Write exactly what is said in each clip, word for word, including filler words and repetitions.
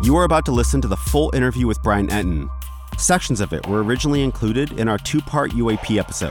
You are about to listen to the full interview with Brian Entin. Sections of it were originally included in our two-part U A P episode.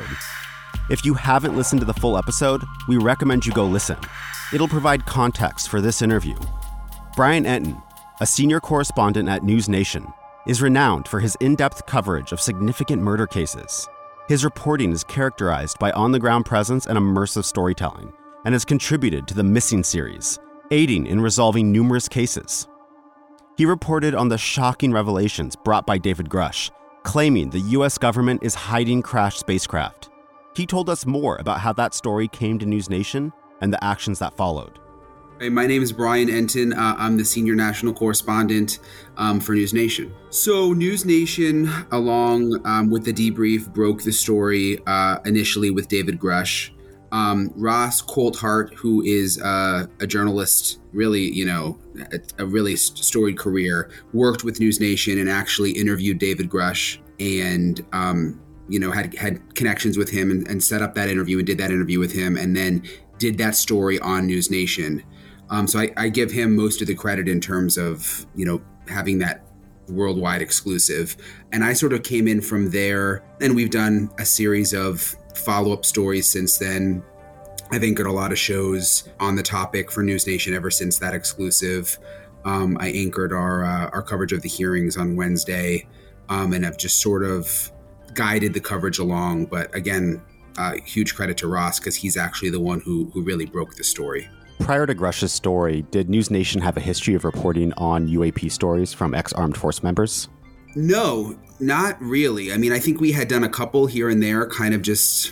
If you haven't listened to the full episode, we recommend you go listen. It'll provide context for this interview. Brian Entin, a senior correspondent at News Nation, is renowned for his in-depth coverage of significant murder cases. His reporting is characterized by on-the-ground presence and immersive storytelling, and has contributed to the Missing series, aiding in resolving numerous cases. He reported on the shocking revelations brought by David Grusch, claiming the U S government is hiding crashed spacecraft. He told us more about how that story came to News Nation and the actions that followed. Hey, my name is Brian Entin. Uh, I'm the senior national correspondent um, for News Nation. So News Nation, along um, with the debrief, broke the story uh, initially with David Grusch. Um, Ross Coulthart, who is uh, a journalist, really, you know, a, a really storied career, worked with News Nation and actually interviewed David Grusch and, um, you know, had had connections with him and, and set up that interview and did that interview with him and then did that story on News Nation. Um, so I, I give him most of the credit in terms of, you know, having that worldwide exclusive. And I sort of came in from there, and we've done a series of follow-up stories since then. I've anchored a lot of shows on the topic for News Nation ever since that exclusive. Um, I anchored our uh, our coverage of the hearings on Wednesday, um, and have just sort of guided the coverage along. But again, uh, huge credit to Ross, because he's actually the one who who really broke the story. Prior to Grusch's story, did News Nation have a history of reporting on U A P stories from ex-armed force members? No, not really. I mean, I think we had done a couple here and there, kind of just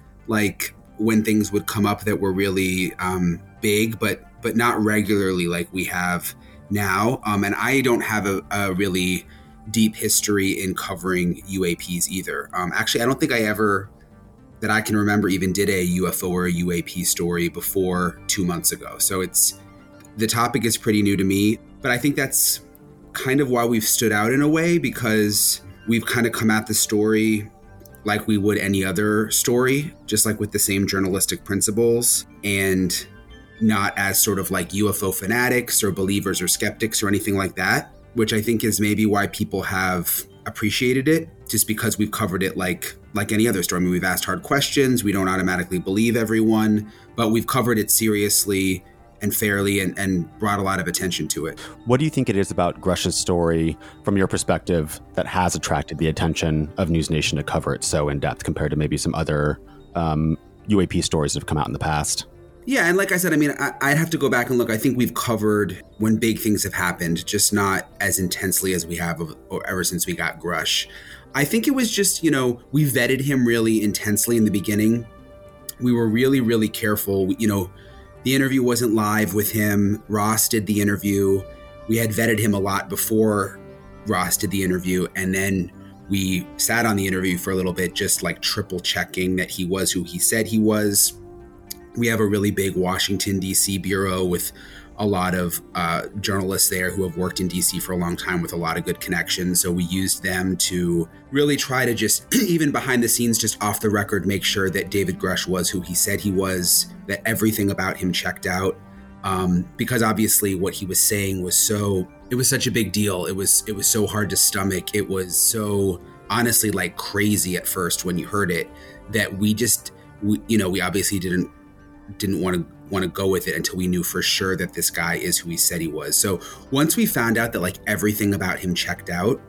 like when things would come up that were really um, big, but but not regularly like we have now. Um, and I don't have a, a really deep history in covering U A Ps either. Um, actually, I don't think I ever, that I can remember, even did a U F O or a U A P story before two months ago. So it's, the topic is pretty new to me, but I think that's kind of why we've stood out in a way, because we've kind of come at the story like we would any other story, just like with the same journalistic principles, and not as sort of like U F O fanatics or believers or skeptics or anything like that, which I think is maybe why people have appreciated it, just because we've covered it like like any other story. I mean, we've asked hard questions. We don't automatically believe everyone, but we've covered it seriously and fairly and, and brought a lot of attention to it. What do you think it is about Grusch's story, from your perspective, that has attracted the attention of News Nation to cover it so in depth compared to maybe some other um, U A P stories that have come out in the past? Yeah, and like I said, I mean, I, I'd have to go back and look. I think we've covered when big things have happened, just not as intensely as we have of, or ever since we got Grusch. I think it was just, you know, we vetted him really intensely in the beginning. We were really, really careful. You know, the interview wasn't live with him. Ross did the interview. We had vetted him a lot before Ross did the interview. And then we sat on the interview for a little bit, just like triple checking that he was who he said he was. We have a really big Washington, D C bureau with a lot of uh, journalists there who have worked in D C for a long time with a lot of good connections. So we used them to really try to just, even behind the scenes, just off the record, make sure that David Grusch was who he said he was, that everything about him checked out. Um, because obviously what he was saying was so, it was such a big deal. It was, it was so hard to stomach. It was so honestly like crazy at first when you heard it, that we just, we, you know, we obviously didn't, didn't want to want to go with it until we knew for sure that this guy is who he said he was. So once we found out that like everything about him checked out,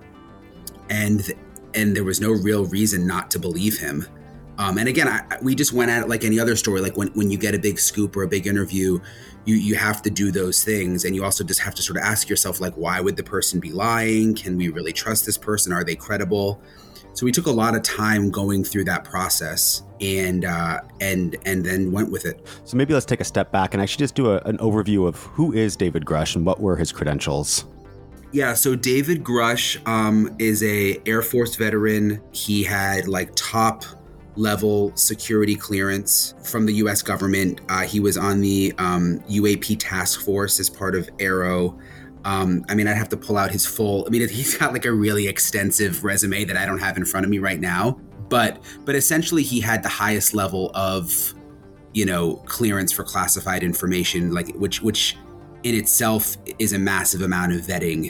and and there was no real reason not to believe him. Um, and again, I, we just went at it like any other story. Like when, when you get a big scoop or a big interview, you you have to do those things, and you also just have to sort of ask yourself, like, why would the person be lying? Can we really trust this person? Are they credible? So we took a lot of time going through that process, and uh, and and then went with it. So maybe let's take a step back and actually just do a, an overview of who is David Grusch and what were his credentials. Yeah, so David Grusch um, is a Air Force veteran. He had like top level security clearance from the U S government. Uh, he was on the um, U A P task force as part of AARO. Um, I mean, I'd have to pull out his full, I mean, he's got like a really extensive resume that I don't have in front of me right now, but, but essentially he had the highest level of, you know, clearance for classified information, like which, which in itself is a massive amount of vetting.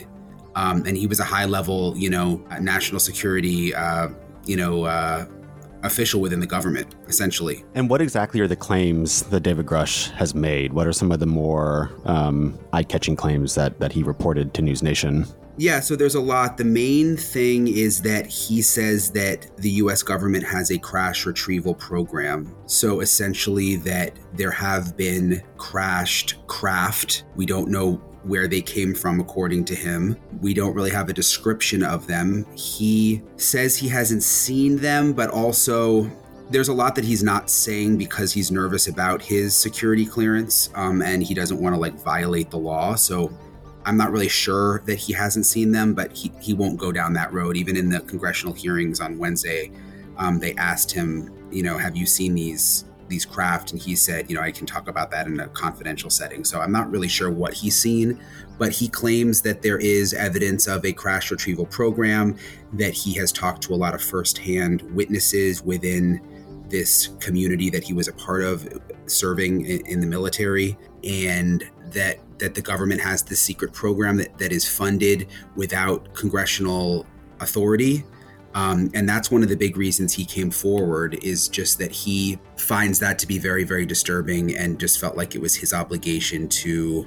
Um, and he was a high level, you know, national security, uh, you know, uh, official within the government, essentially. And what exactly are the claims that David Grush has made? What are some of the more um, eye-catching claims that, that he reported to News Nation? Yeah, so there's a lot. The main thing is that he says that the U S government has a crash retrieval program. So essentially that there have been crashed craft. We don't know where they came from, according to him. We don't really have a description of them. He says he hasn't seen them, but also there's a lot that he's not saying because he's nervous about his security clearance, um, and he doesn't want to like violate the law. So I'm not really sure that he hasn't seen them, but he, he won't go down that road. Even in the congressional hearings on Wednesday, um, they asked him, you know, have you seen these these craft? And he said, you know, I can talk about that in a confidential setting. So I'm not really sure what he's seen, but he claims that there is evidence of a crash retrieval program, that he has talked to a lot of firsthand witnesses within this community that he was a part of serving in, in the military, and that that the government has this secret program that, that is funded without congressional authority. Um, and that's one of the big reasons he came forward, is just that he finds that to be very, very disturbing, and just felt like it was his obligation to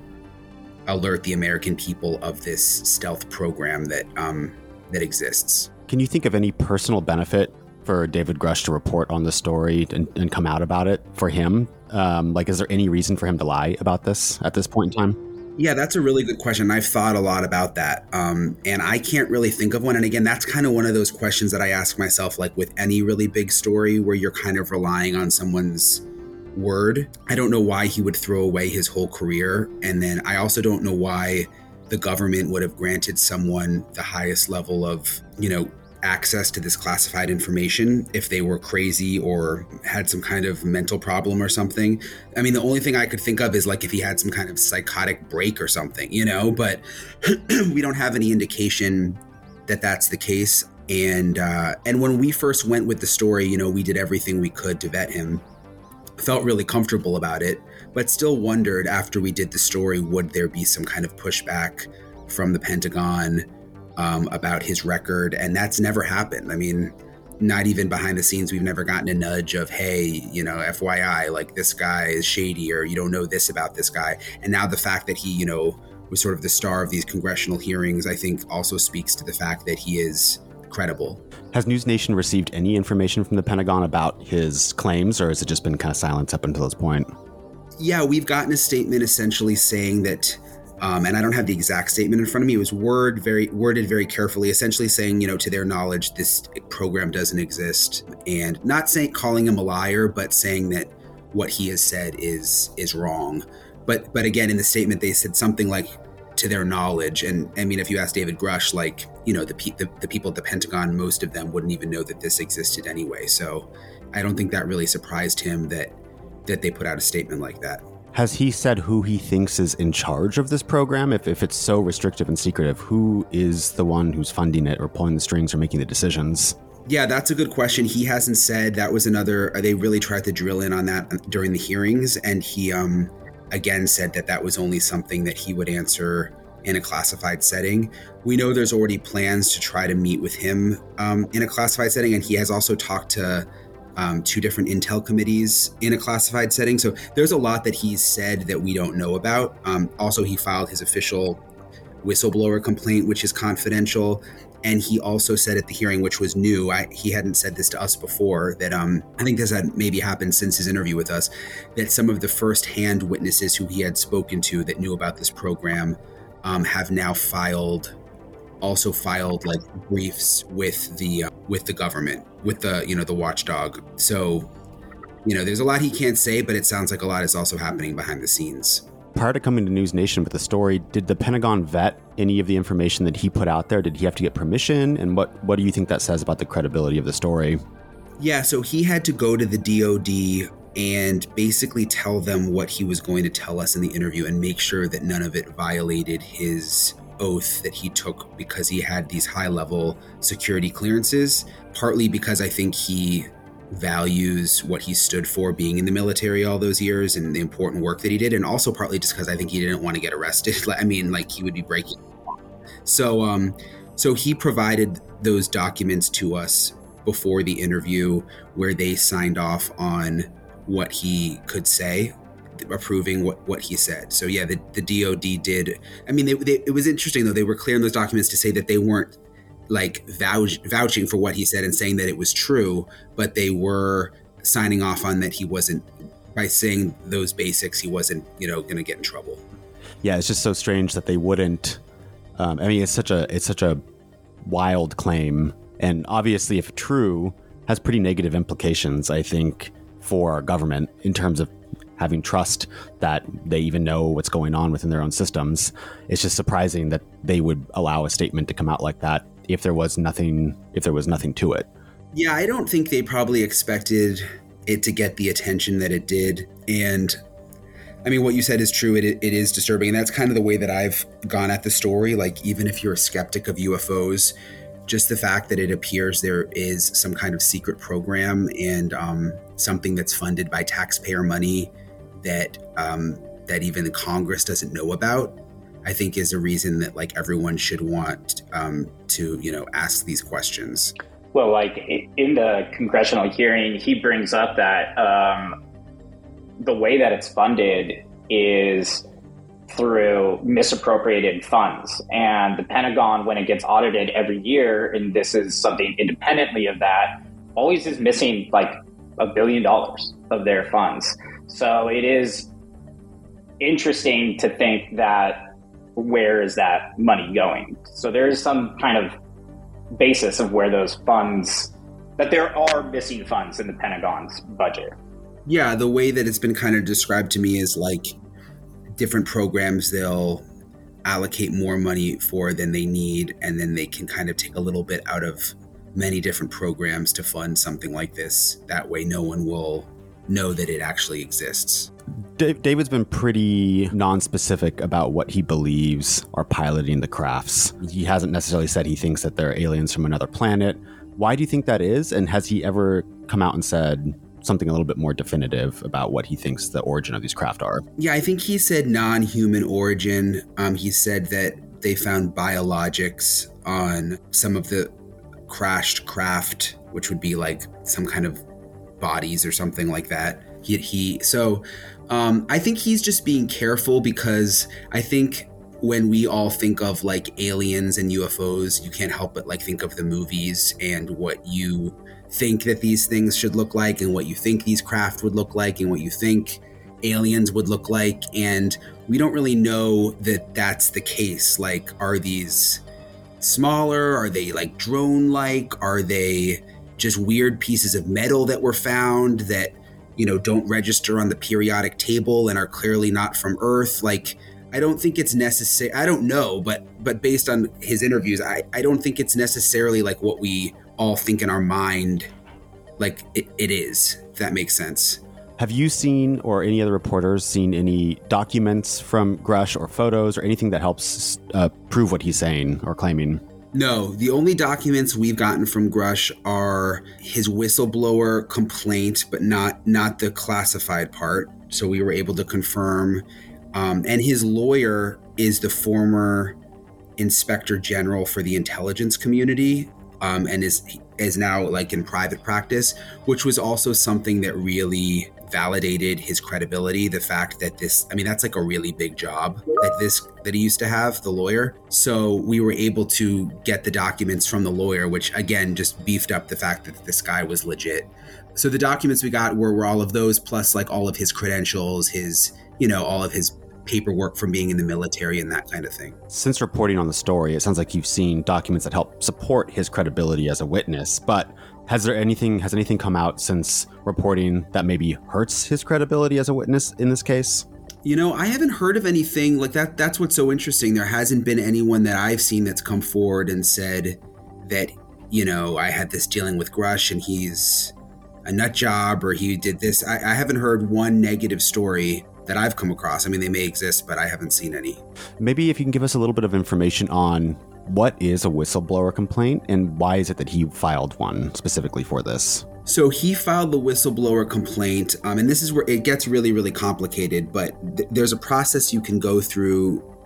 alert the American people of this stealth program that um, that exists. Can you think of any personal benefit for David Grush to report on the story and, and come out about it for him? Um, like, is there any reason for him to lie about this at this point in time? Yeah, that's a really good question. I've thought a lot about that. Um, and I can't really think of one. And again, that's kind of one of those questions that I ask myself, like with any really big story where you're kind of relying on someone's word. I don't know why he would throw away his whole career. And then I also don't know why the government would have granted someone the highest level of, you know, access to this classified information if they were crazy or had some kind of mental problem or something. I mean, the only thing I could think of is like if he had some kind of psychotic break or something, you know, but we don't have any indication that that's the case. And uh, and when we first went with the story, you know, we did everything we could to vet him, felt really comfortable about it, but still wondered after we did the story, would there be some kind of pushback from the Pentagon Um, about his record? And that's never happened. I mean, not even behind the scenes, we've never gotten a nudge of, hey, you know, F Y I, like this guy is shady, or you don't know this about this guy. And now the fact that he, you know, was sort of the star of these congressional hearings, I think also speaks to the fact that he is credible. Has News Nation received any information from the Pentagon about his claims, or has it just been kind of silence up until this point? Yeah, we've gotten a statement essentially saying that Um, and I don't have the exact statement in front of me. It was word very worded very carefully, essentially saying, you know, to their knowledge, this program doesn't exist, and not saying calling him a liar, but saying that what he has said is is wrong. But but again, in the statement, they said something like, to their knowledge. And I mean, if you ask David Grush, like, you know, the, the the people at the Pentagon, most of them wouldn't even know that this existed anyway. So I don't think that really surprised him that that they put out a statement like that. Has he said who he thinks is in charge of this program? If, if it's so restrictive and secretive, who is the one who's funding it or pulling the strings or making the decisions? Yeah, that's a good question. He hasn't said. That was another, they really tried to drill in on that during the hearings. And he, um, again, said that that was only something that he would answer in a classified setting. We know there's already plans to try to meet with him um, in a classified setting. And he has also talked to Um, two different intel committees in a classified setting. So there's a lot that he's said that we don't know about. Um, also, he filed his official whistleblower complaint, which is confidential. And he also said at the hearing, which was new, I, he hadn't said this to us before, that um, I think this had maybe happened since his interview with us, that some of the firsthand witnesses who he had spoken to that knew about this program um, have now filed also filed like briefs with the uh, with the government, with the, you know, the watchdog. So, you know, there's a lot he can't say, but it sounds like a lot is also happening behind the scenes. Prior to coming to News Nation with the story, did the Pentagon vet any of the information that he put out there? Did he have to get permission? And what, what do you think that says about the credibility of the story? Yeah, so he had to go to the D O D and basically tell them what he was going to tell us in the interview and make sure that none of it violated his oath that he took, because he had these high-level security clearances, partly because I think he values what he stood for, being in the military all those years and the important work that he did, and also partly just because I think he didn't want to get arrested. I mean, like, he would be breaking. So, um, so he provided those documents to us before the interview, where they signed off on what he could say, approving what, what he said. So yeah, the, the D O D did. I mean, they, they, it was interesting though. They were clear in those documents to say that they weren't like vouch, vouching for what he said and saying that it was true, but they were signing off on that he wasn't, by saying those basics, he wasn't, you know, going to get in trouble. Yeah, it's just so strange that they wouldn't. Um, I mean, it's such a it's such a wild claim, and obviously, if true, has pretty negative implications, I think, for our government in terms of having trust that they even know what's going on within their own systems. It's just surprising that they would allow a statement to come out like that if there was nothing if there was nothing to it. Yeah, I don't think they probably expected it to get the attention that it did. And I mean, what you said is true. It, it is disturbing. And that's kind of the way that I've gone at the story. Like, even if you're a skeptic of U F Os, just the fact that it appears there is some kind of secret program and um, something that's funded by taxpayer money that um, that even the Congress doesn't know about, I think is a reason that like everyone should want um, to, you know, ask these questions. Well, like in the congressional hearing, he brings up that um, the way that it's funded is through misappropriated funds. And the Pentagon, when it gets audited every year, and this is something independently of that, always is missing like a billion dollars of their funds. So it is interesting to think that where is that money going? So there is some kind of basis of where those funds, that there are missing funds in the Pentagon's budget. Yeah, the way that it's been kind of described to me is like different programs they'll allocate more money for than they need, and then they can kind of take a little bit out of many different programs to fund something like this. That way no one will know that it actually exists. David's been pretty non-specific about what he believes are piloting the crafts. He hasn't necessarily said he thinks that they're aliens from another planet. Why do you think that is? And has he ever come out and said something a little bit more definitive about what he thinks the origin of these craft are? Yeah, I think he said non-human origin. Um, he said that they found biologics on some of the crashed craft, which would be like some kind of bodies or something like that. He, he so um, I think he's just being careful, because I think when we all think of like aliens and U F Os, you can't help but like think of the movies and what you think that these things should look like, and what you think these craft would look like, and what you think aliens would look like. And we don't really know that that's the case. Like, are these smaller? Are they like drone-like? Are they just weird pieces of metal that were found that, you know, don't register on the periodic table and are clearly not from Earth? Like, I don't think it's necessary. I don't know, but but based on his interviews, I, I don't think it's necessarily like what we all think in our mind, like it, it is, if that makes sense. Have you seen, or any other reporters seen, any documents from Grusch or photos or anything that helps uh, prove what he's saying or claiming? No, the only documents we've gotten from Grusch are his whistleblower complaint, but not not the classified part. So we were able to confirm. Um, and his lawyer is the former inspector general for the intelligence community, um, and is is now like in private practice, which was also something that really validated his credibility. The fact that this, I mean, that's like a really big job that this, that he used to have, the lawyer. So we were able to get the documents from the lawyer, which again, just beefed up the fact that this guy was legit. So the documents we got were, were all of those, plus like all of his credentials, his, you know, all of his paperwork from being in the military and that kind of thing. Since reporting on the story, it sounds like you've seen documents that help support his credibility as a witness, but has there anything, has anything come out since reporting that maybe hurts his credibility as a witness in this case? You know, I haven't heard of anything like that. That's what's so interesting. There hasn't been anyone that I've seen that's come forward and said that, you know, I had this dealing with Grusch and he's a nut job, or he did this. I, I haven't heard one negative story that I've come across. I mean, they may exist, but I haven't seen any. Maybe if you can give us a little bit of information on what is a whistleblower complaint and why is it that he filed one specifically for this? So he filed the whistleblower complaint, um, and this is where it gets really, really complicated, but th- there's a process you can go through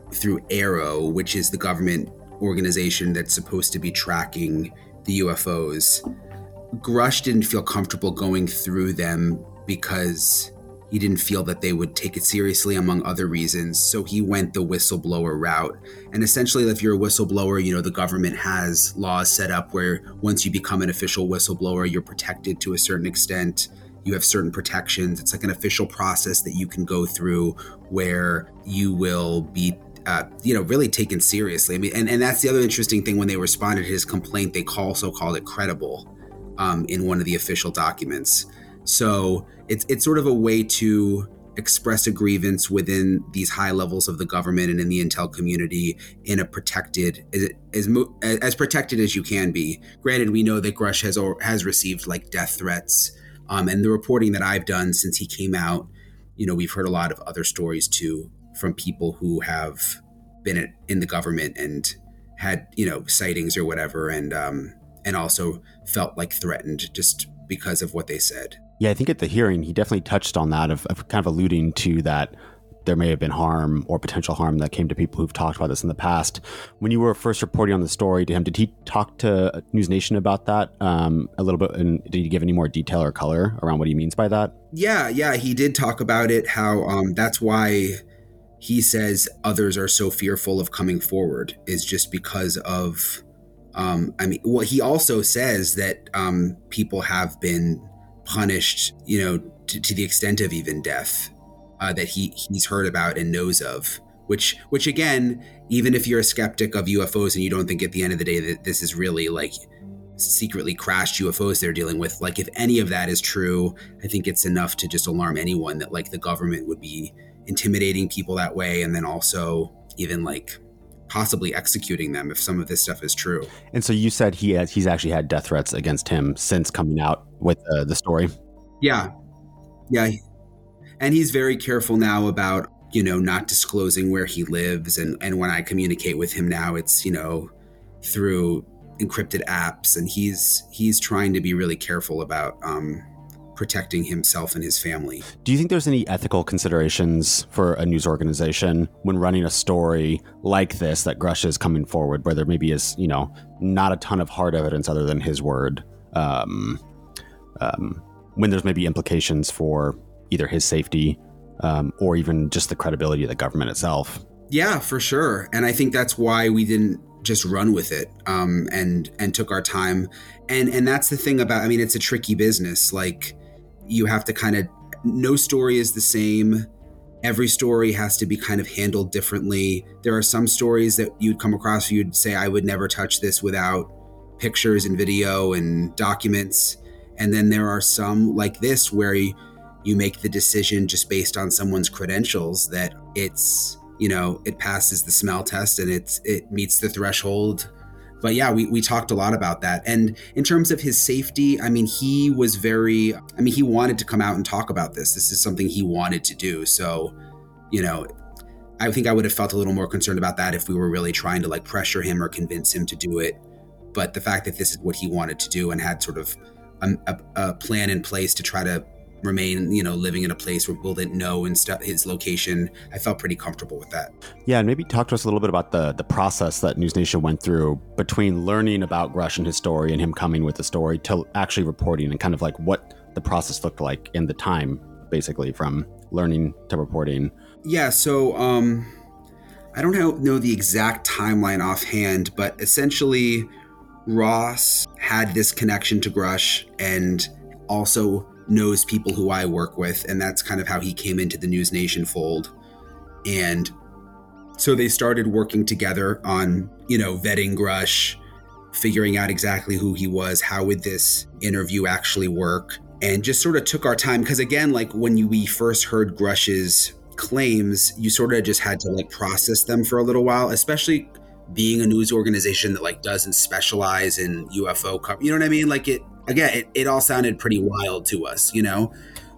through AARO, which is the government organization that's supposed to be tracking the U F Os. Grush didn't feel comfortable going through them because he didn't feel that they would take it seriously, among other reasons. So he went the whistleblower route. And essentially, if you're a whistleblower, you know, the government has laws set up where once you become an official whistleblower, you're protected to a certain extent. You have certain protections. It's like an official process that you can go through where you will be, uh, you know, really taken seriously. I mean, and, and that's the other interesting thing. When they responded to his complaint, they also called it credible um, in one of the official documents. So it's it's sort of a way to express a grievance within these high levels of the government and in the intel community in a protected, as as protected as you can be. Granted, we know that Grush has has received like death threats, um, and the reporting that I've done since he came out, you know, we've heard a lot of other stories too from people who have been in the government and had, you know, sightings or whatever, and um, and also felt like threatened just because of what they said. Yeah, I think at the hearing, he definitely touched on that, of, of kind of alluding to that there may have been harm or potential harm that came to people who've talked about this in the past. When you were first reporting on the story to him, did he talk to News Nation about that um, a little bit? And did he give any more detail or color around what he means by that? Yeah, yeah, he did talk about it, how um, that's why he says others are so fearful of coming forward, is just because of, um, I mean, well, he also says that um, people have been punished, you know, to, to the extent of even death, uh, that he he's heard about and knows of, which which again, even if you're a skeptic of U F Os and you don't think at the end of the day that this is really like secretly crashed U F Os they're dealing with, like if any of that is true, I think it's enough to just alarm anyone that like the government would be intimidating people that way, and then also even like possibly executing them if some of this stuff is true. And so you said he has, he's actually had death threats against him since coming out with uh, the story. Yeah. Yeah. And he's very careful now about, you know, not disclosing where he lives. And, and when I communicate with him now, it's, you know, through encrypted apps, and he's, he's trying to be really careful about, um, protecting himself and his family. Do you think there's any ethical considerations for a news organization when running a story like this that Grush is coming forward, where there maybe is, you know, not a ton of hard evidence other than his word, um, um, when there's maybe implications for either his safety um, or even just the credibility of the government itself? Yeah, for sure. And I think that's why we didn't just run with it um, and and took our time. And and that's the thing about, I mean, it's a tricky business. Like, you have to kind of, no story is the same. Every story has to be kind of handled differently. There are some stories that you'd come across, you'd say, I would never touch this without pictures and video and documents. And then there are some like this where you, you make the decision just based on someone's credentials that it's, you know, it passes the smell test and it's, it meets the threshold. But yeah, we, we talked a lot about that. And in terms of his safety, I mean, he was very, I mean, he wanted to come out and talk about this. This is something he wanted to do. So, you know, I think I would have felt a little more concerned about that if we were really trying to like pressure him or convince him to do it. But the fact that this is what he wanted to do and had sort of a, a, a plan in place to try to remain, you know, living in a place where people didn't know and stuff, his location, I felt pretty comfortable with that. Yeah, and maybe talk to us a little bit about the the process that News Nation went through between learning about Grush and his story and him coming with the story to actually reporting, and kind of like what the process looked like in the time, basically, from learning to reporting. Yeah, so um, I don't know, know the exact timeline offhand, but essentially Ross had this connection to Grush and also knows people who I work with, and that's kind of how he came into the News Nation fold. And so they started working together on, you know, vetting Grush, figuring out exactly who he was, how would this interview actually work, and just sort of took our time. Because again, like when you, we first heard Grush's claims, you sort of just had to like process them for a little while, especially being a news organization that like doesn't specialize in U F O cover. You know what I mean? Like it, again, it, it all sounded pretty wild to us, you know?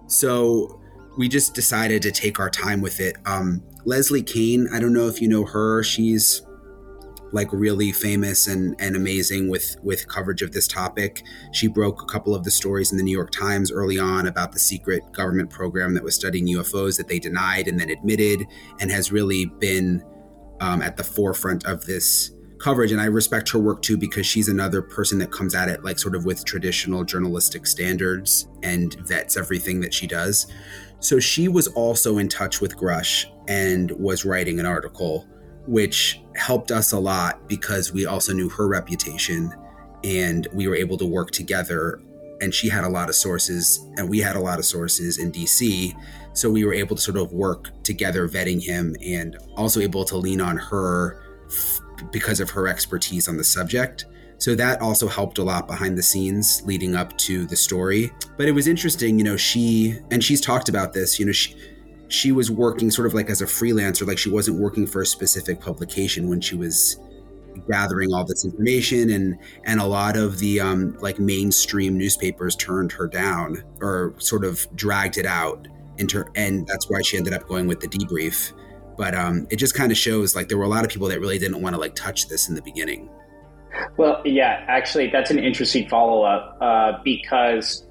So we just decided to take our time with it. Um, Leslie Kean, I don't know if you know her. She's like really famous and, and amazing with, with coverage of this topic. She broke a couple of the stories in the New York Times early on about the secret government program that was studying U F Os that they denied and then admitted, and has really been um, at the forefront of this coverage. And I respect her work too, because she's another person that comes at it like sort of with traditional journalistic standards and vets everything that she does. So she was also in touch with Grush and was writing an article, which helped us a lot because we also knew her reputation and we were able to work together. And she had a lot of sources and we had a lot of sources in D C. So we were able to sort of work together vetting him and also able to lean on her f- because of her expertise on the subject. So that also helped a lot behind the scenes leading up to the story. But it was interesting, you know, she, and she's talked about this, you know, she, she was working sort of like as a freelancer, like she wasn't working for a specific publication when she was gathering all this information, and and a lot of the um, like mainstream newspapers turned her down or sort of dragged it out into, and that's why she ended up going with the debrief. But um, it just kind of shows like there were a lot of people that really didn't want to like touch this in the beginning. Well, yeah, actually, that's an interesting follow-up uh, because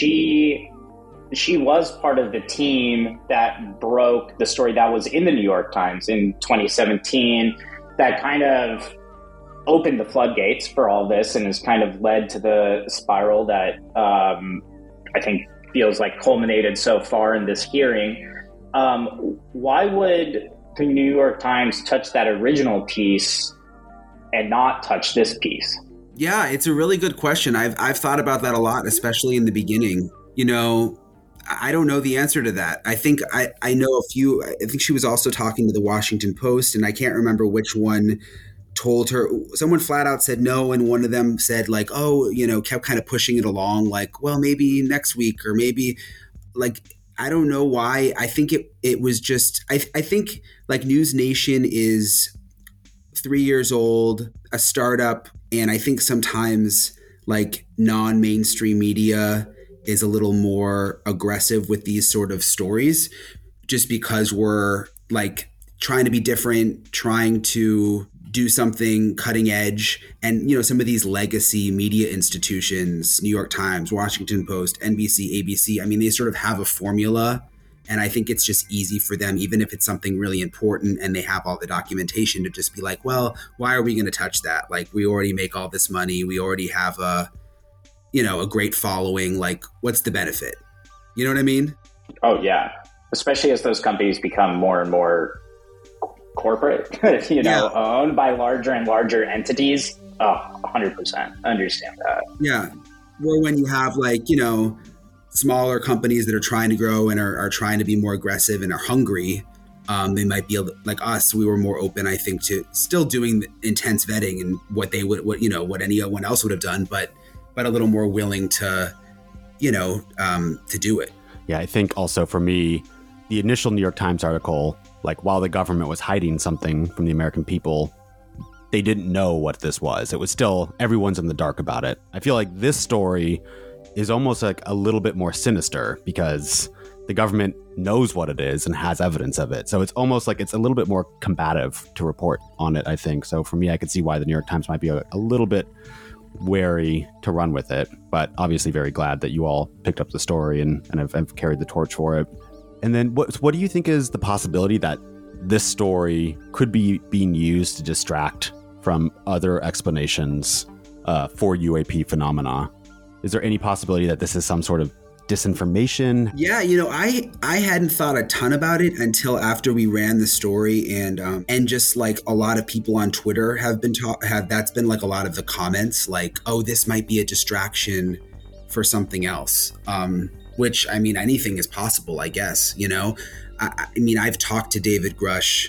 she she was part of the team that broke the story that was in the New York Times in twenty seventeen that kind of opened the floodgates for all this and has kind of led to the spiral that um, I think feels like culminated so far in this hearing. Um, why would the New York Times touch that original piece and not touch this piece? Yeah, it's a really good question. I've I've thought about that a lot, especially in the beginning. You know, I don't know the answer to that. I think I, I know a few. I think she was also talking to the Washington Post, and I can't remember which one told her. Someone flat out said no, and one of them said like, oh, you know, kept kind of pushing it along, like, well, maybe next week or maybe like, I don't know why. I think it it was just, I I think like News Nation is three years old, a startup. And I think sometimes like non-mainstream media is a little more aggressive with these sort of stories just because we're like trying to be different, trying to do something cutting edge. And, you know, some of these legacy media institutions, New York Times, Washington Post, N B C, A B C, I mean, they sort of have a formula. And I think it's just easy for them, even if it's something really important and they have all the documentation, to just be like, well, why are we going to touch that? Like, we already make all this money. We already have a, you know, a great following. Like, what's the benefit? You know what I mean? Oh, yeah. Especially as those companies become more and more corporate, you know, yeah. owned by larger and larger entities. Oh, one hundred percent. I understand that. Yeah. Or when you have like, you know, smaller companies that are trying to grow and are, are trying to be more aggressive and are hungry, um, they might be able to, like us, we were more open, I think, to still doing the intense vetting and what they would, what, you know, what anyone else would have done, but, but a little more willing to, you know, um, to do it. Yeah, I think also for me, the initial New York Times article, like while the government was hiding something from the American people, they didn't know what this was. It was still, everyone's in the dark about it. I feel like this story is almost like a little bit more sinister because the government knows what it is and has evidence of it. So it's almost like it's a little bit more combative to report on it, I think. So for me, I could see why the New York Times might be a, a little bit wary to run with it, but obviously very glad that you all picked up the story and, and have, have carried the torch for it. And then what, what do you think is the possibility that this story could be being used to distract from other explanations uh, for U A P phenomena? Is there any possibility that this is some sort of disinformation? Yeah, you know, I I hadn't thought a ton about it until after we ran the story, and um, and just like a lot of people on Twitter have been ta- have that's been like a lot of the comments, like, oh, this might be a distraction for something else. Um, which I mean, anything is possible, I guess. You know, I, I mean, I've talked to David Grush.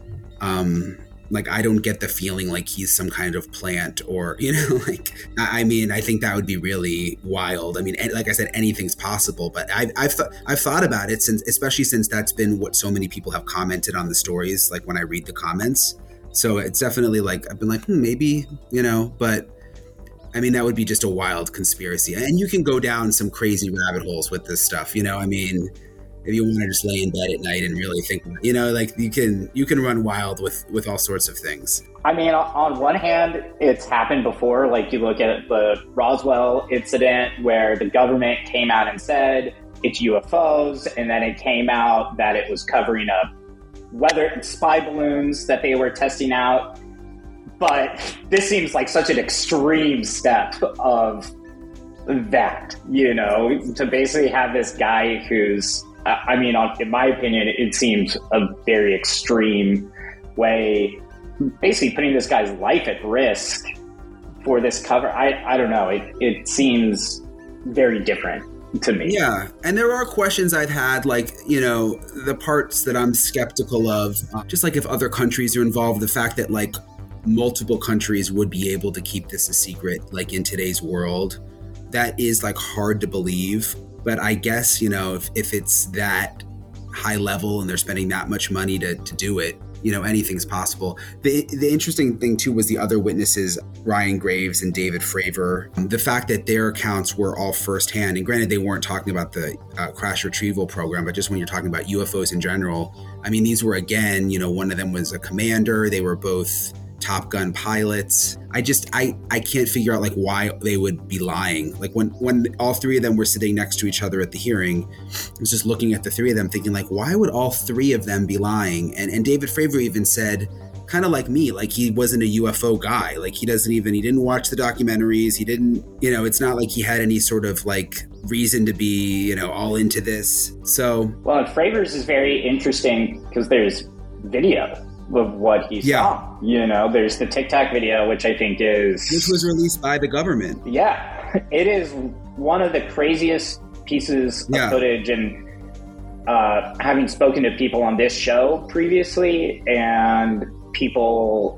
Um, Like, I don't get the feeling like he's some kind of plant or, you know, like, I mean, I think that would be really wild. I mean, like I said, anything's possible, but I've, I've, th- I've thought about it since, especially since that's been what so many people have commented on the stories, like when I read the comments. So it's definitely like, I've been like, hmm, maybe, you know, but I mean, that would be just a wild conspiracy. And you can go down some crazy rabbit holes with this stuff, you know, I mean, if you want to just lay in bed at night and really think, you know, like you can you can run wild with, with all sorts of things. I mean, on one hand, it's happened before. Like you look at the Roswell incident where the government came out and said it's U F Os, and then it came out that it was covering up weather spy balloons that they were testing out. But this seems like such an extreme step of that, you know, to basically have this guy who's, I mean, in my opinion, it seems a very extreme way, basically putting this guy's life at risk for this cover. I, I don't know. It, it seems very different to me. Yeah. And there are questions I've had, like, you know, the parts that I'm skeptical of, uh, just like if other countries are involved, the fact that like multiple countries would be able to keep this a secret, like in today's world, that is like hard to believe. But I guess, you know, if, if it's that high level and they're spending that much money to, to do it, you know, anything's possible. The the interesting thing too was the other witnesses, Ryan Graves and David Fravor, the fact that their accounts were all firsthand. And granted, they weren't talking about the uh, crash retrieval program, but just when you're talking about U F Os in general, I mean, these were, again, you know, one of them was a commander. They were both Top Gun pilots. I just, I, I can't figure out like why they would be lying. Like when, when all three of them were sitting next to each other at the hearing, I was just looking at the three of them thinking like, why would all three of them be lying? And, and David Fravor even said, kind of like me, like he wasn't a U F O guy. Like he doesn't even, he didn't watch the documentaries. He didn't, you know, it's not like he had any sort of like reason to be, you know, all into this. So. Well, Fravor's is very interesting because there's video of what he yeah. saw. You know, there's the Tic Tac video, which I think is... Which was released by the government. Yeah. It is one of the craziest pieces yeah. of footage. And uh, having spoken to people on this show previously and people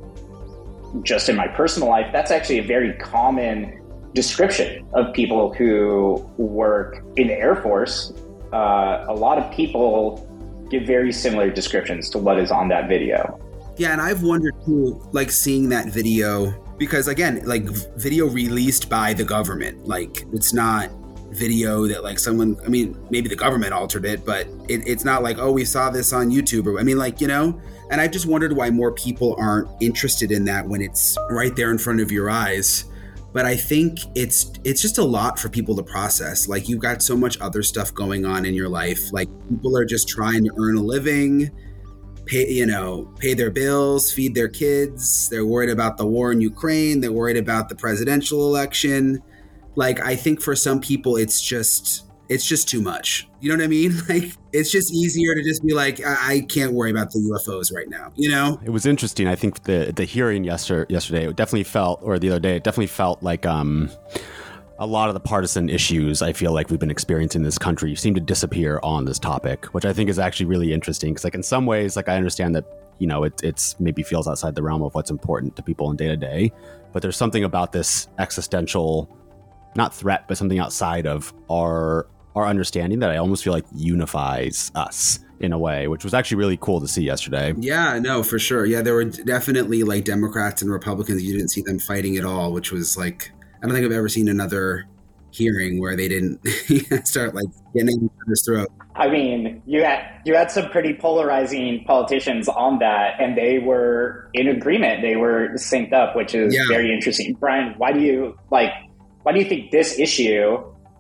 just in my personal life, that's actually a very common description of people who work in the Air Force. Uh, a lot of people give very similar descriptions to what is on that video. Yeah, and I've wondered too, like seeing that video, because again, like video released by the government, like it's not video that like someone, I mean, maybe the government altered it, but it, it's not like, oh, we saw this on YouTube. Or I mean, like, you know, and I've just wondered why more people aren't interested in that when it's right there in front of your eyes. But I think it's it's just a lot for people to process. Like you've got so much other stuff going on in your life. Like people are just trying to earn a living, pay, you know, pay their bills, feed their kids. They're worried about the war in Ukraine. They're worried about the presidential election. Like I think for some people, it's just it's just too much. You know what I mean? Like it's just easier to just be like, I, I can't worry about the U F Os right now. You know? It was interesting. I think the the hearing yesterday, yesterday it definitely felt, or the other day, it definitely felt like um, a lot of the partisan issues I feel like we've been experiencing in this country seem to disappear on this topic, which I think is actually really interesting. Because like in some ways, like I understand that, you know, it, it's maybe feels outside the realm of what's important to people in day to day, but there's something about this existential, not threat, but something outside of our our understanding that I almost feel like unifies us in a way, which was actually really cool to see yesterday. Yeah, no, for sure. Yeah, there were definitely like Democrats and Republicans. You didn't see them fighting at all, which was like, I don't think I've ever seen another hearing where they didn't start like getting in each other's throat. I mean, you had you had some pretty polarizing politicians on that, and they were in agreement. They were synced up, which is yeah. very interesting. Brian, why do you like? Why do you think this issue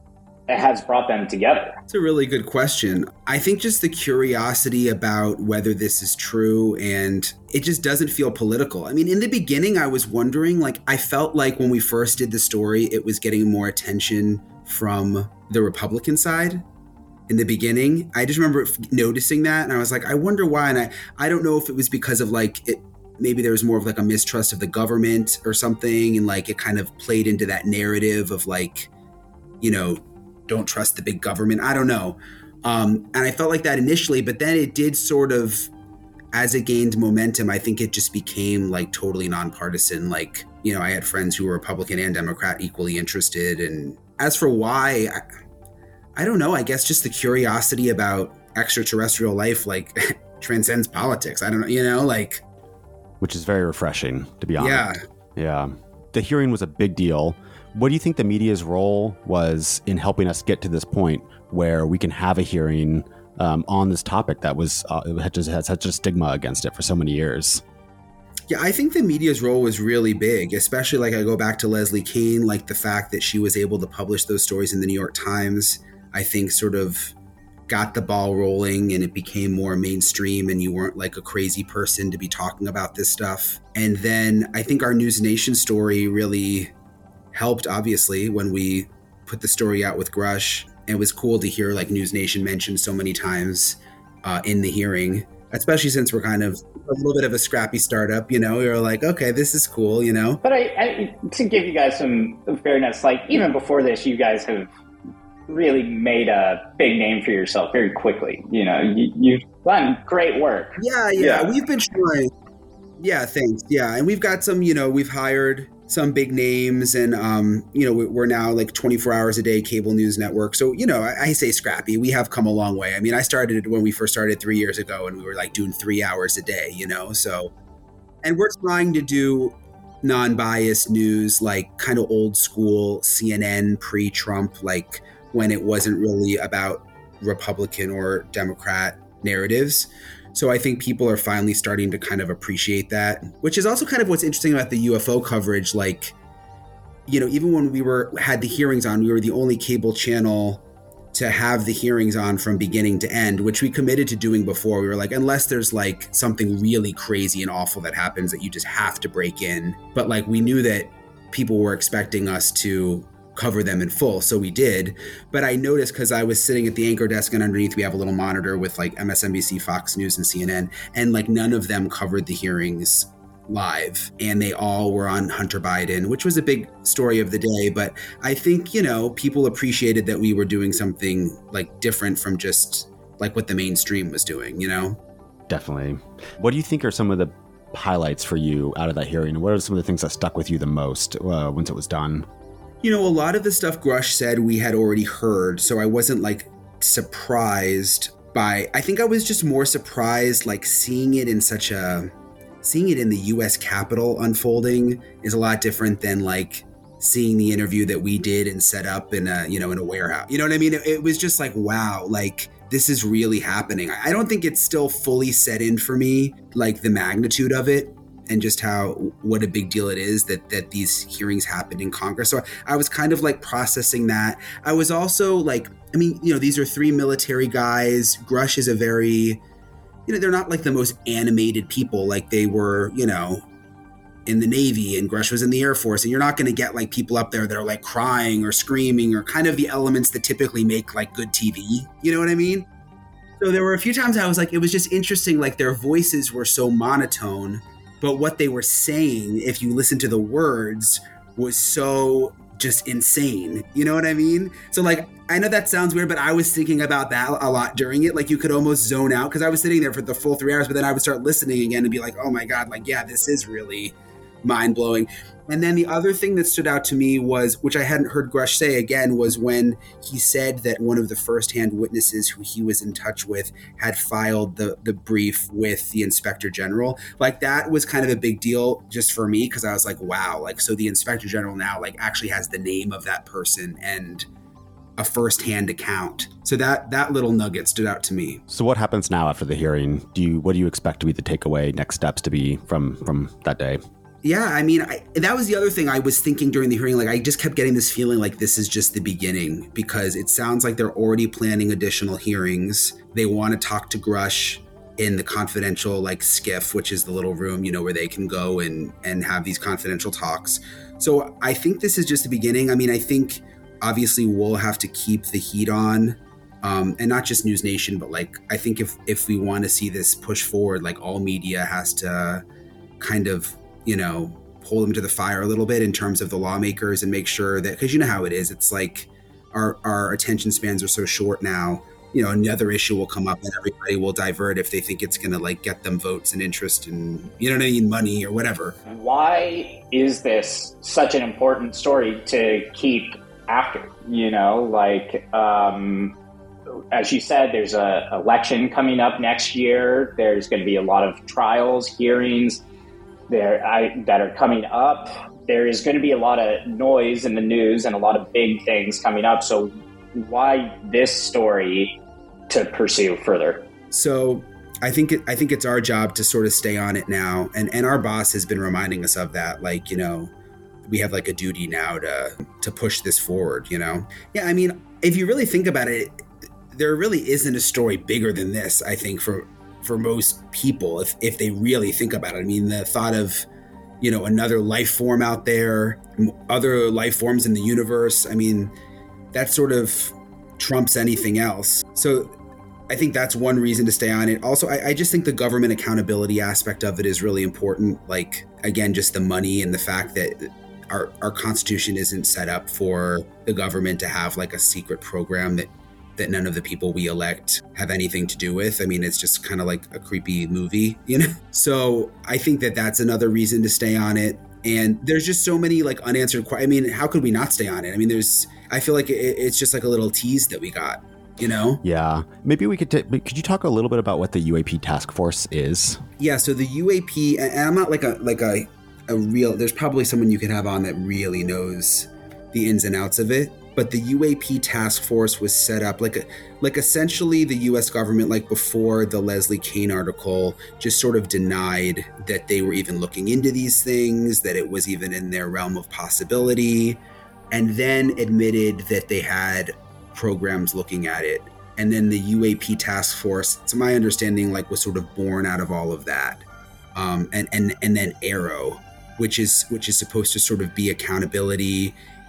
has brought them together? It's a really good question. I think just the curiosity about whether this is true, and it just doesn't feel political. I mean, in the beginning, I was wondering, like, I felt like when we first did the story, it was getting more attention from the Republican side. In the beginning, I just remember noticing that, and I was like, I wonder why. And I, I don't know if it was because of like, it, maybe there was more of like a mistrust of the government or something, and like it kind of played into that narrative of like, you know, don't trust the big government. I don't know. Um, and I felt like that initially, but then it did sort of, as it gained momentum, I think it just became like totally nonpartisan. Like, you know, I had friends who were Republican and Democrat equally interested. And as for why, I, I don't know. I guess just the curiosity about extraterrestrial life, like transcends politics. I don't know, you know, like. Which is very refreshing, to be honest. Yeah. Yeah. The hearing was a big deal. What do you think the media's role was in helping us get to this point where we can have a hearing um, on this topic that was uh, it had, just, had such a stigma against it for so many years? Yeah, I think the media's role was really big, especially like I go back to Leslie Kean, like the fact that she was able to publish those stories in the New York Times, I think sort of got the ball rolling and it became more mainstream and you weren't like a crazy person to be talking about this stuff. And then I think our News Nation story really helped, obviously, when we put the story out with Grush. It was cool to hear like News Nation mentioned so many times uh, in the hearing, especially since we're kind of a little bit of a scrappy startup, you know, you're like, okay, this is cool, you know. But I, I to give you guys some fairness, like even before this, you guys have really made a big name for yourself very quickly. You know, you, you've done great work. Yeah, yeah, yeah, we've been trying. Yeah, thanks. Yeah, and we've got some, you know, we've hired some big names and, um, you know, we're now like twenty-four hours a day cable news network. So, you know, I, I say scrappy. We have come a long way. I mean, I started when we first started three years ago and we were like doing three hours a day, you know, so, and we're trying to do non-biased news, like kind of old school C N N pre-Trump, like when it wasn't really about Republican or Democrat narratives. So I think people are finally starting to kind of appreciate that, which is also kind of what's interesting about the U F O coverage. Like, you know, even when we were had the hearings on, we were the only cable channel to have the hearings on from beginning to end, which we committed to doing before. We were like, unless there's like something really crazy and awful that happens that you just have to break in. But like, we knew that people were expecting us to cover them in full. So we did. But I noticed because I was sitting at the anchor desk and underneath we have a little monitor with like M S N B C, Fox News, and C N N. And like none of them covered the hearings live. And they all were on Hunter Biden, which was a big story of the day. But I think, you know, people appreciated that we were doing something like different from just like what the mainstream was doing, you know? Definitely. What do you think are some of the highlights for you out of that hearing? What are some of the things that stuck with you the most uh, once it was done? You know, a lot of the stuff Grush said we had already heard, so I wasn't like surprised by, I think I was just more surprised like seeing it in such a, seeing it in the U S Capitol unfolding is a lot different than like seeing the interview that we did and set up in a, you know, in a warehouse. You know what I mean? It, it was just like, wow, like this is really happening. I don't think it's still fully set in for me, like the magnitude of it. And just how, what a big deal it is that that these hearings happened in Congress. So I was kind of like processing that. I was also like, I mean, you know, these are three military guys. Grush is a very, you know, they're not like the most animated people. Like they were, you know, in the Navy and Grush was in the Air Force. And you're not going to get like people up there that are like crying or screaming or kind of the elements that typically make like good T V. You know what I mean? So there were a few times I was like, it was just interesting. Like their voices were so monotone. But what they were saying, if you listen to the words, was so just insane. You know what I mean? So like, I know that sounds weird, but I was thinking about that a lot during it. Like you could almost zone out because I was sitting there for the full three hours, but then I would start listening again and be like, oh my God, like, yeah, this is really mind blowing. And then the other thing that stood out to me was, which I hadn't heard Grush say again, was when he said that one of the firsthand witnesses who he was in touch with had filed the, the brief with the Inspector General. Like that was kind of a big deal just for me because I was like, wow, like so the Inspector General now like actually has the name of that person and a firsthand account. So that that little nugget stood out to me. So what happens now after the hearing? Do you what do you expect to be the takeaway, next steps to be from from that day? Yeah, I mean, I, that was the other thing I was thinking during the hearing. Like, I just kept getting this feeling like this is just the beginning because it sounds like they're already planning additional hearings. They want to talk to Grush in the confidential, like, skiff, which is the little room, you know, where they can go and, and have these confidential talks. So I think this is just the beginning. I mean, I think obviously we'll have to keep the heat on. Um, and not just News Nation, but like, I think if, if we want to see this push forward, like all media has to kind of, you know, hold them to the fire a little bit in terms of the lawmakers and make sure that, because you know how it is, it's like our, our attention spans are so short now, you know, another issue will come up and everybody will divert if they think it's going to like get them votes and interest and, you know what I mean, money or whatever. Why is this such an important story to keep after, you know, like, um, as you said, there's a election coming up next year. There's going to be a lot of trials, hearings there I, that are coming up. There is going to be a lot of noise in the news and a lot of big things coming up. So why this story to pursue further? So I think it, I think it's our job to sort of stay on it now. And, and our boss has been reminding us of that. Like, you know, we have like a duty now to, to push this forward, you know? Yeah. I mean, if you really think about it, there really isn't a story bigger than this, I think, for for most people, if if they really think about it. I mean, the thought of, you know, another life form out there, other life forms in the universe, I mean, that sort of trumps anything else. So I think that's one reason to stay on it. Also, I, I just think the government accountability aspect of it is really important. Like, again, just the money and the fact that our, our Constitution isn't set up for the government to have like a secret program that, that none of the people we elect have anything to do with. I mean, it's just kind of like a creepy movie, you know? So I think that that's another reason to stay on it. And there's just so many like unanswered questions. I mean, how could we not stay on it? I mean, there's, I feel like it, it's just like a little tease that we got. You know? Yeah. Maybe we could, t- could you talk a little bit about what the U A P task force is? Yeah. So the U A P, and I'm not like a, like a, a real, there's probably someone you could have on that really knows the ins and outs of it. But the U A P task force was set up like a, like essentially the U S government, like before the Leslie Kean article, just sort of denied that they were even looking into these things, that it was even in their realm of possibility, and then admitted that they had programs looking at it. And then the U A P task force, to my understanding, like was sort of born out of all of that. Um, and, and, and then AARO, which is, which is supposed to sort of be accountability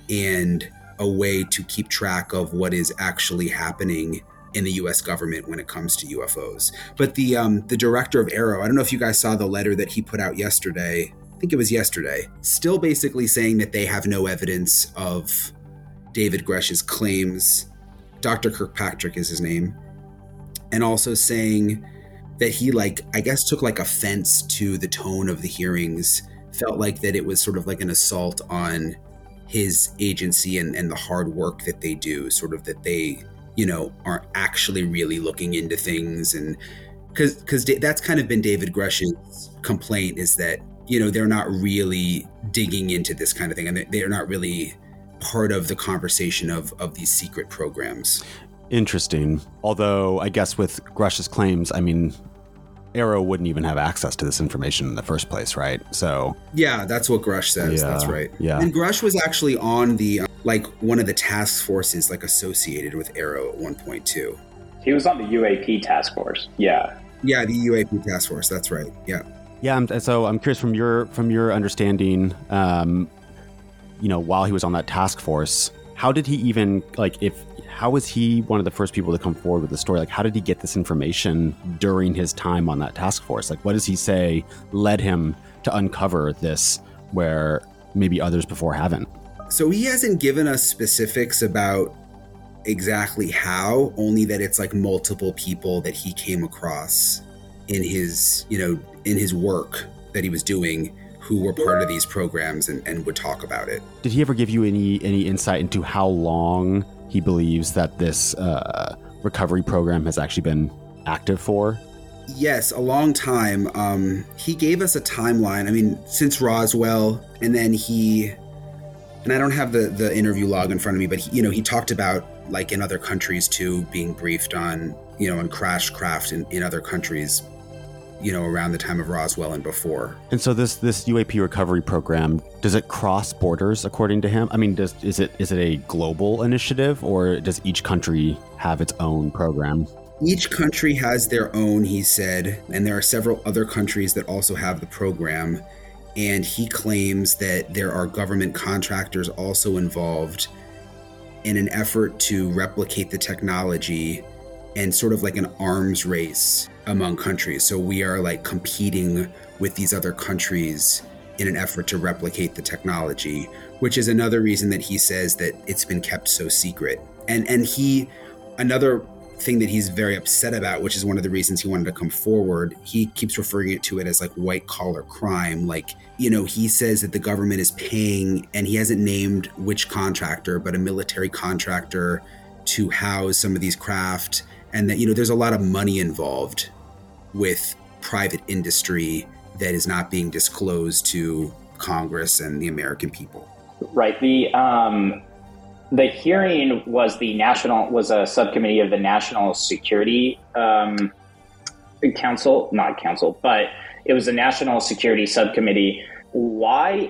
and a way to keep track of what is actually happening in the U S government when it comes to U F Os. But the, um, the director of AARO, I don't know if you guys saw the letter that he put out yesterday. I think it was yesterday, still basically saying that they have no evidence of David Grush's claims. Doctor Kirkpatrick is his name. And also saying that he, like, I guess took like offense to the tone of the hearings, felt like that it was sort of like an assault on his agency and, and the hard work that they do, sort of that they, you know, aren't actually really looking into things. And because because that's kind of been David Grush's complaint, is that, you know, they're not really digging into this kind of thing, and they're not really part of the conversation of, of these secret programs. Interesting. Although I guess with Grush's claims, I mean, AARO wouldn't even have access to this information in the first place, right? So yeah, that's what Grush says. Yeah, that's right. Yeah. And Grush was actually on the, uh, like one of the task forces, like associated with AARO at one point too. He was on the U A P task force. Yeah. Yeah, the U A P task force. That's right. Yeah. Yeah. I'm, so I'm curious from your, from your understanding, um, you know, while he was on that task force, how did he even, like, if, how was he one of the first people to come forward with the story? Like, how did he get this information during his time on that task force? Like, what does he say led him to uncover this where maybe others before haven't? So he hasn't given us specifics about exactly how, only that it's like multiple people that he came across in his, you know, in his work that he was doing, who were part of these programs and, and would talk about it. Did he ever give you any any insight into how long he believes that this uh, recovery program has actually been active for? Yes, a long time. Um, he gave us a timeline. I mean, since Roswell, and then he, and I don't have the, the interview log in front of me, but he, you know, he talked about, like in other countries too, being briefed on, you know, on crash craft in, in other countries, you know, around the time of Roswell and before. And so this this U A P recovery program, does it cross borders according to him? I mean, does is it is it a global initiative, or does each country have its own program? Each country has their own, he said, and there are several other countries that also have the program. And he claims that there are government contractors also involved in an effort to replicate the technology, and sort of like an arms race among countries. So we are like competing with these other countries in an effort to replicate the technology, which is another reason that he says that it's been kept so secret. And and he, another thing that he's very upset about, which is one of the reasons he wanted to come forward, he keeps referring it to it as like white collar crime. Like, you know, he says that the government is paying, and he hasn't named which contractor, but a military contractor to house some of these craft. And that, you know, there's a lot of money involved with private industry that is not being disclosed to Congress and the American people. Right. The um, the hearing was the national was a subcommittee of the National Security um, Council, not council, but it was a National Security Subcommittee. Why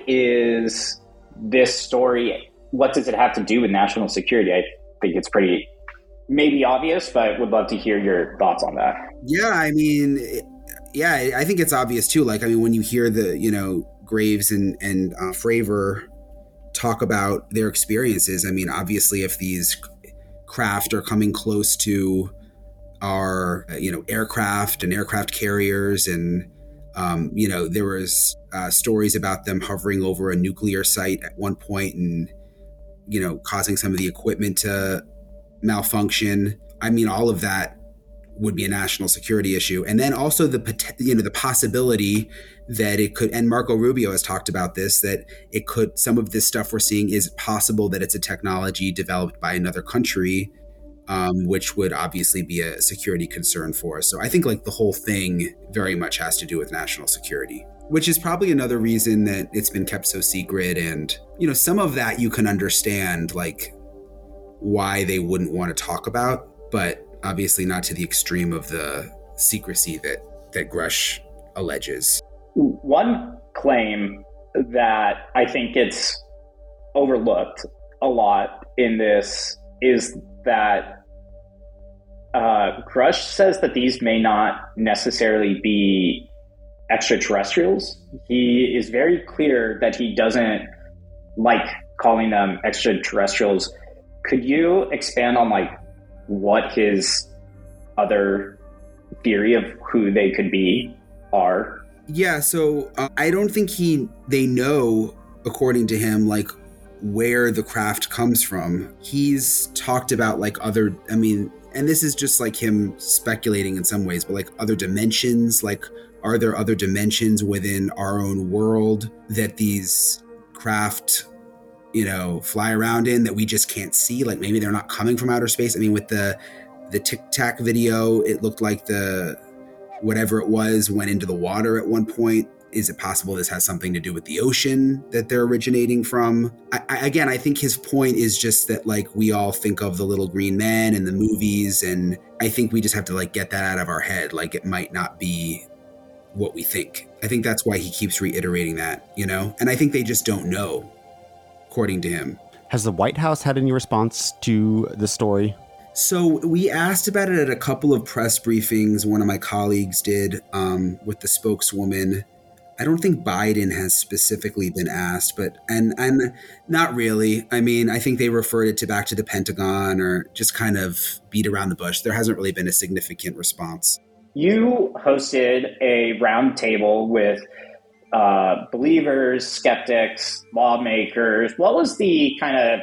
is this story? What does it have to do with national security? I think it's pretty may be obvious, but would love to hear your thoughts on that. Yeah, I mean, yeah, I think it's obvious too. Like, I mean, when you hear the, you know, Graves and, and uh, Fravor talk about their experiences, I mean, obviously if these craft are coming close to our, you know, aircraft and aircraft carriers, and, um, you know, there was uh, stories about them hovering over a nuclear site at one point and, you know, causing some of the equipment to malfunction. I mean, all of that would be a national security issue. And then also the, you know, the possibility that it could, and Marco Rubio has talked about this, that it could, some of this stuff we're seeing is possible that it's a technology developed by another country, um, which would obviously be a security concern for us. So I think like the whole thing very much has to do with national security, which is probably another reason that it's been kept so secret. And, you know, some of that you can understand, like why they wouldn't want to talk about, but obviously not to the extreme of the secrecy that, that Grush alleges. One claim that I think gets overlooked a lot in this is that uh, Grush says that these may not necessarily be extraterrestrials. He is very clear that he doesn't like calling them extraterrestrials. Could you expand on like what his other theory of who they could be are? Yeah, so uh, I don't think he they know, according to him, like where the craft comes from. He's talked about like other, I mean, and this is just like him speculating in some ways, but like other dimensions, like are there other dimensions within our own world that these craft, you know, fly around in that we just can't see? Like maybe they're not coming from outer space. I mean, with the the Tic Tac video, it looked like the whatever it was went into the water at one point. Is it possible this has something to do with the ocean that they're originating from? I, I, again, I think his point is just that like we all think of the little green men in the movies, and I think we just have to like get that out of our head. Like it might not be what we think. I think that's why he keeps reiterating that, you know? And I think they just don't know, according to him. Has the White House had any response to the story? So we asked about it at a couple of press briefings. One of my colleagues did um, with the spokeswoman. I don't think Biden has specifically been asked, but and and not really. I mean, I think they referred it to back to the Pentagon or just kind of beat around the bush. There hasn't really been a significant response. You hosted a roundtable with uh, believers, skeptics, lawmakers. What was the kind of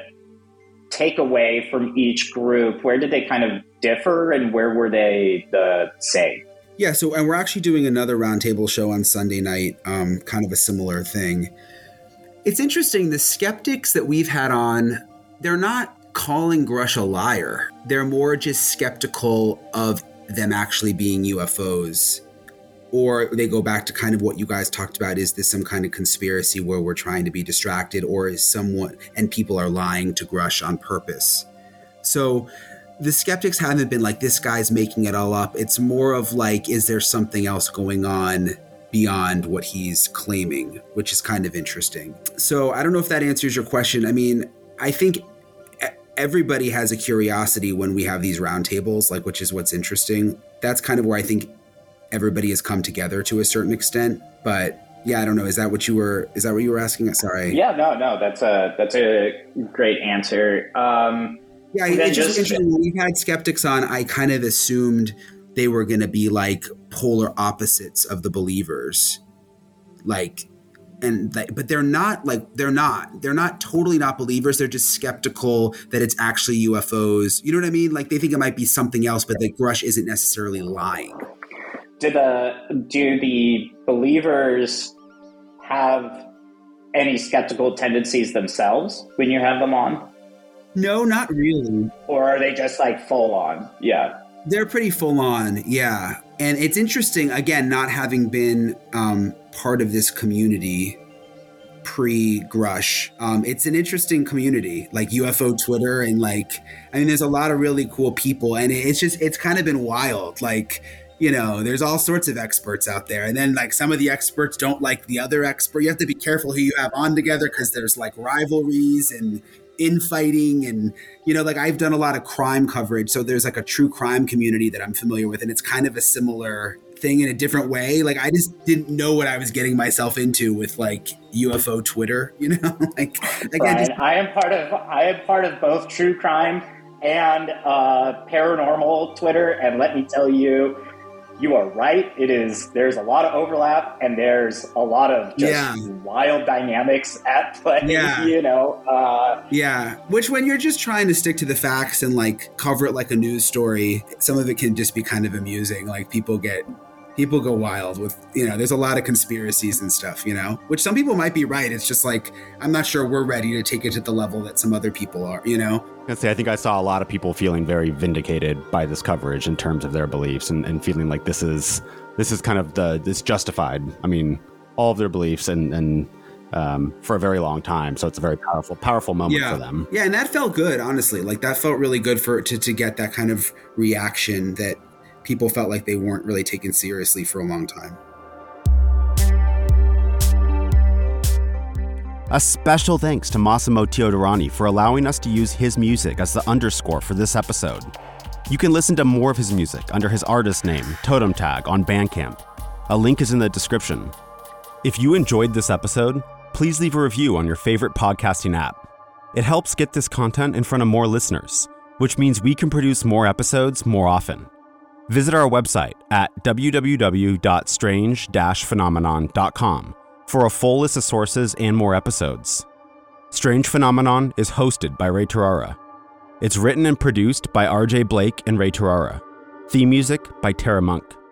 takeaway from each group? Where did they kind of differ, and where were they the same? Yeah, so and we're actually doing another roundtable show on Sunday night, um, kind of a similar thing. It's interesting, the skeptics that we've had on, they're not calling Grush a liar. They're more just skeptical of them actually being U F Os. Or they go back to kind of what you guys talked about. Is this some kind of conspiracy where we're trying to be distracted, or is someone, and people are lying to Grush on purpose? So the skeptics haven't been like, this guy's making it all up. It's more of like, is there something else going on beyond what he's claiming, which is kind of interesting. So I don't know if that answers your question. I mean, I think everybody has a curiosity when we have these roundtables, like, which is what's interesting. That's kind of where I think everybody has come together to a certain extent. But yeah, I don't know. Is that what you were, is that what you were asking? Sorry. Yeah, no, no, that's a, that's a great answer. Um, Yeah, it's just interesting. When we've had skeptics on, I kind of assumed they were going to be like polar opposites of the believers. Like, and but they're not like, they're not, they're not totally not believers. They're just skeptical that it's actually U F Os. You know what I mean? Like they think it might be something else, but that Grush isn't necessarily lying. Do the, do the believers have any skeptical tendencies themselves when you have them on? No, not really. Or are they just like full on? Yeah. They're pretty full on. Yeah. And it's interesting, again, not having been um, part of this community pre-Grush. Um, it's an interesting community, like U F O Twitter. And like, I mean, there's a lot of really cool people. And it's just, it's kind of been wild. Like, you know, there's all sorts of experts out there. And then like some of the experts don't like the other expert. You have to be careful who you have on together because there's like rivalries and infighting and, you know, like I've done a lot of crime coverage. So there's like a true crime community that I'm familiar with. And it's kind of a similar thing in a different way. Like I just didn't know what I was getting myself into with like U F O Twitter, you know, like, like Brian, I, just, I am part of, I am part of both true crime and uh, paranormal Twitter. And let me tell you, you are right. It is, there's a lot of overlap and there's a lot of just yeah. wild dynamics at play, yeah. you know? Uh, yeah. Which when you're just trying to stick to the facts and like cover it like a news story, some of it can just be kind of amusing. Like people get, people go wild with, you know, there's a lot of conspiracies and stuff, you know, which some people might be right. It's just like, I'm not sure we're ready to take it to the level that some other people are, you know? I say, I think I saw a lot of people feeling very vindicated by this coverage in terms of their beliefs and, and feeling like this is this is kind of the this justified. I mean, all of their beliefs and and um, for a very long time. So it's a very powerful, powerful moment yeah. for them. Yeah, and that felt good, honestly. Like that felt really good for to to get that kind of reaction that people felt like they weren't really taken seriously for a long time. A special thanks to Massimo Teodorani for allowing us to use his music as the underscore for this episode. You can listen to more of his music under his artist name, Totem Tag, on Bandcamp. A link is in the description. If you enjoyed this episode, please leave a review on your favorite podcasting app. It helps get this content in front of more listeners, which means we can produce more episodes more often. Visit our website at w w w dot strange dash phenomenon dot com for a full list of sources and more episodes. Strange Phenomenon is hosted by Ray Tarara. It's written and produced by R J Blake and Ray Tarara. Theme music by Tara Monk.